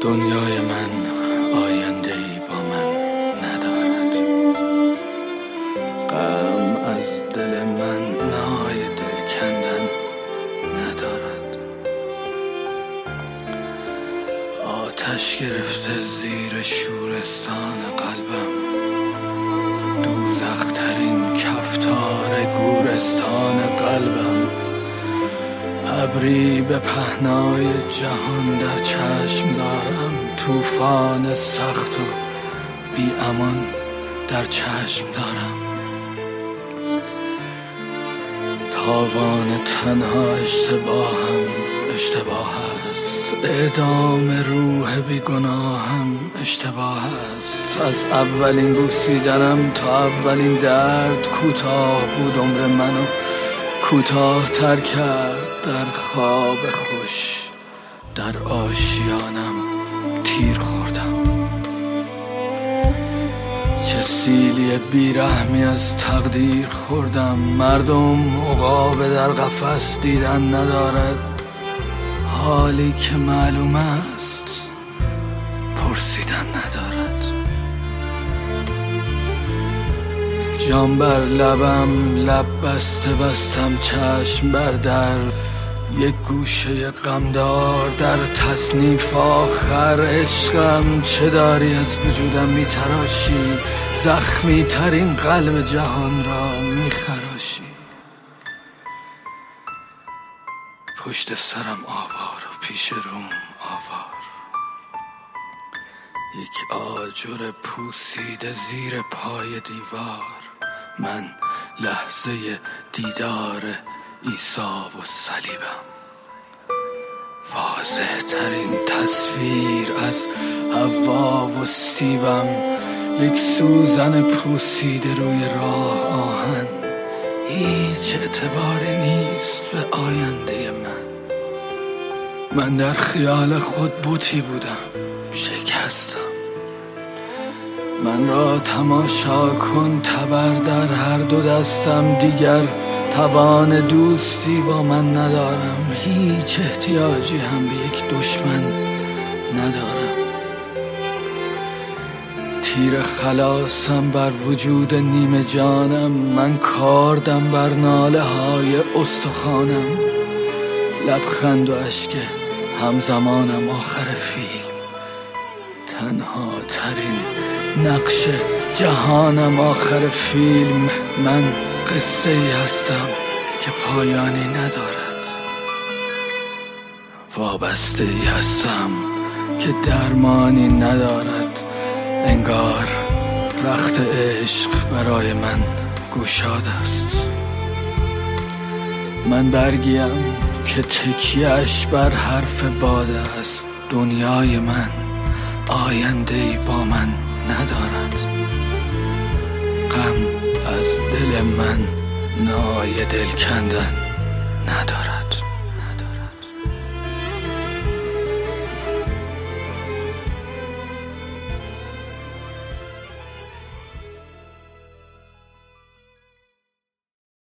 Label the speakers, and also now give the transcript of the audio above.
Speaker 1: دنیای من آینده‌ای با من ندارد. غم از دل من نای دل کندن ندارد. آتش گرفته زیر شورستان قلبم، دوزخ‌ترین کفتار گورستان قلبم. ابری به پهنای جهان در چشم دارم، طوفان سخت و بی امان در چشم دارم. تاوان تنها اشتباه است، اعدام روح بی گناهم اشتباه است. از اولین بوسیدنم تا اولین درد کوتاه بود عمر منو، کوتاه تر کرد در خواب خوش. در آشیانم تیر خوردم. چه سیلی بیرحمی از تقدیر خوردم. مردم عقاب در قفس دیدن ندارد، حالی که معلوم است پرسیدن ندارد. جام بر لبم، لب بسته بستم چشم بر در. یک گوشه غمدار در تصنیف آخر. عشقم چه داری از وجودم میتراشی، زخمی ترین قلب جهان را میخراشی. پشت سرم آوار و پیش روم آوار، یک آجر پوسیده زیر پای دیوار. من لحظه دیدار عیسی و صلیبم، واضح ترین تصویر از حوا و سیبم. یک سوزن پوسیده روی راه آهن، هیچ اعتباری نیست به آینده من در خیال خود بوتی بودم، شکستم. من را تماشا کن، تبر در هر دو دستم. دیگر توان دوستی با من ندارم، هیچ احتیاجی هم به یک دشمن ندارم. تیر خلاصم بر وجود نیمه جانم، من کاردم بر ناله های استخوانم. لبخند و اشک همزمانم آخر فیلم، تنها ترین نقش جهانم آخر فیلم. من قصه ای هستم که پایانی ندارد، وابسته ای هستم که درمانی ندارد. انگار رخت عشق برای من گشاد است. من برگیم که تکیه‌اش بر حرف باد است. دنیای من آینده‌ای با من ندارد. غم از دل من نای دل کندن ندارد.